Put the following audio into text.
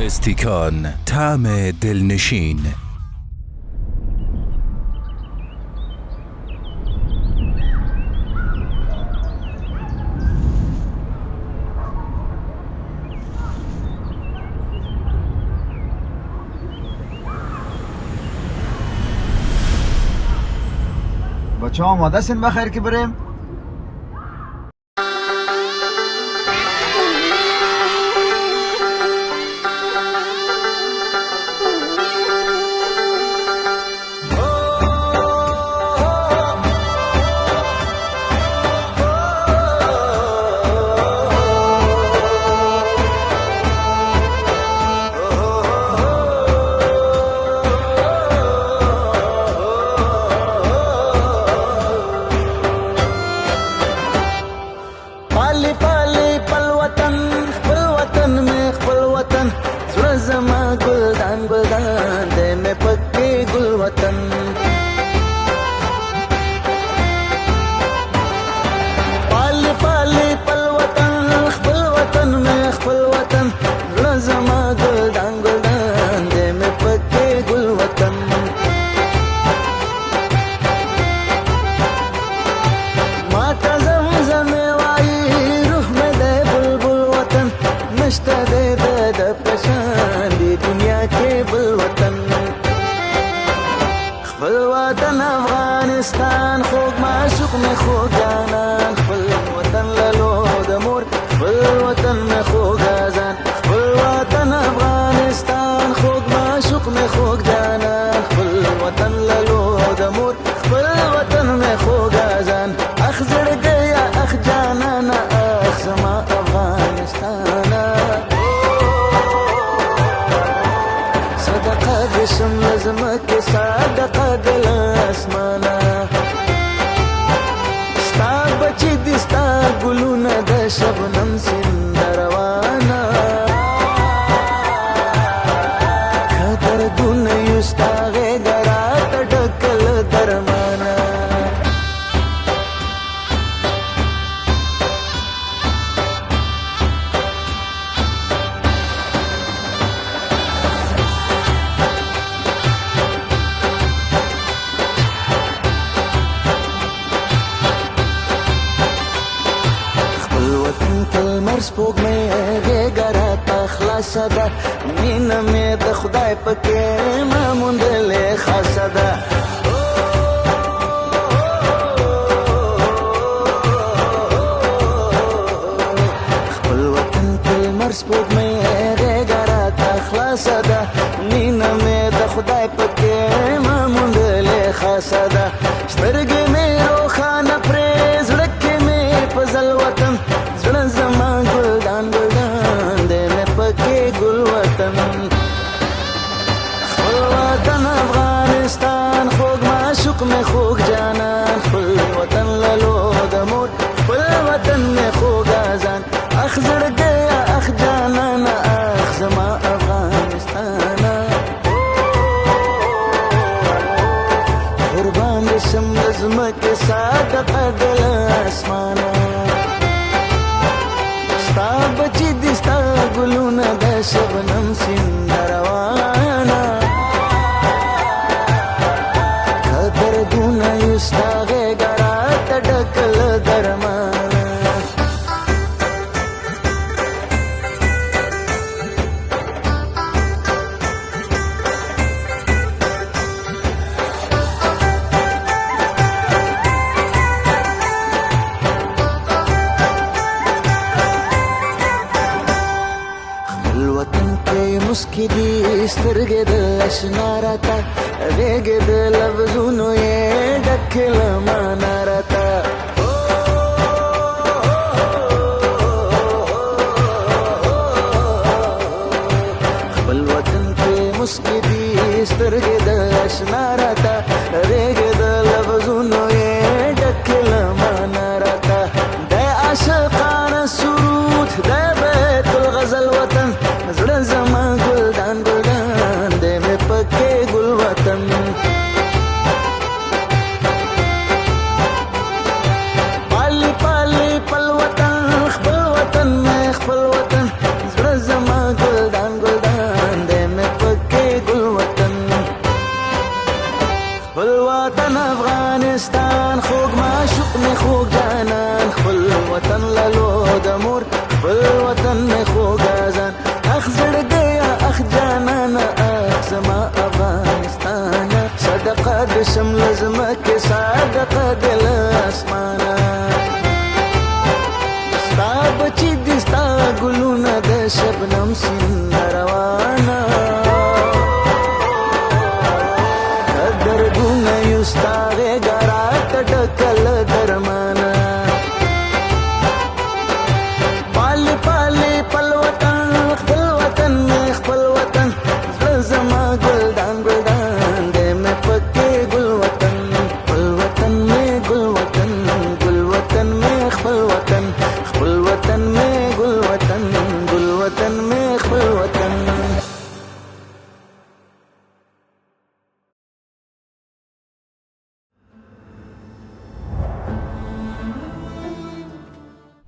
استیکان، طعم دلنشین. بچه ها آماده سین بخیر که بریم؟ افغانستان خوږ معشوق مې خوږ جانان خپل وطن للو د مور خپل وطن مې خوږ ځان خپل وطن افغانستان خوږ معشوق مې خوږ جانان خپل وطن للو د مور خپل وطن مې خوږ ځان اخ زړګیا اخ جانانا اخ زما افغانستان صدقه دې شم لزمک صدقه د اسمانه ستا بچی دي ستا ګلونه د شبنم سیند روانه که دردونه یو ستا غېږه راته ډکل درمانه سپوږمۍ غېږه راته خلاصه ده مینه مې د خدای پکې ما موندلې خاصه ده خپل وطن کې لمر سپوږمۍ غېږه راته خلاصه ده مینه مې د خدای پکې ما موندلې خاصه ده سترګې مې روښانه پرې زړه کې مې په ځل وطن زړه زما ګلدان ګلدان دی مې پکې ګل وطن خپل وطن افغانستان خوږ معشوق مې خوږ جانان خپل وطن للو د مور خپل وطن مې خوږ ځان اخ زړګیا اخ جانانا اخ زما افغانستان قربان دې شم د ځمکې صدقه د اسمانه ستا بچی دي ستا ګلونه د شبنم سیند روانه که دردونه یو ستا غېږه راته ډکل درمانه مسکی دی سترګې د اشنا راته غېږې د لفظونو یې ډکې له مانا راته خپل وطن کې مسکی دی سترګې د اشنا راته غېږې د لفظونو یې ډکې له مانا راته د عاشقانه سرود د بیت الغزل وطن زړه زما ګلدان ګلدان دی مې پکې ګل وطن پالي پالي پل وطن خپل وطن مې خپل وطن زړه زما ګلدان ګلدان شم لزمکه صادقه دل اسمانه ستا بچی دي ستا ګلونه د شبنم سیند روانه دردونه یو ستا غېږه راته ډکل درمانه پالې پالې پل وطن خپل وطن مې خپل وطن زړه زما ګلدان ګلدان دی مې پکې ګل وطن خپل وطن مې ګل وطن ګل وطن مې خپل وطن خپل وطن مې ګل وطن ګل وطن مې خپل وطن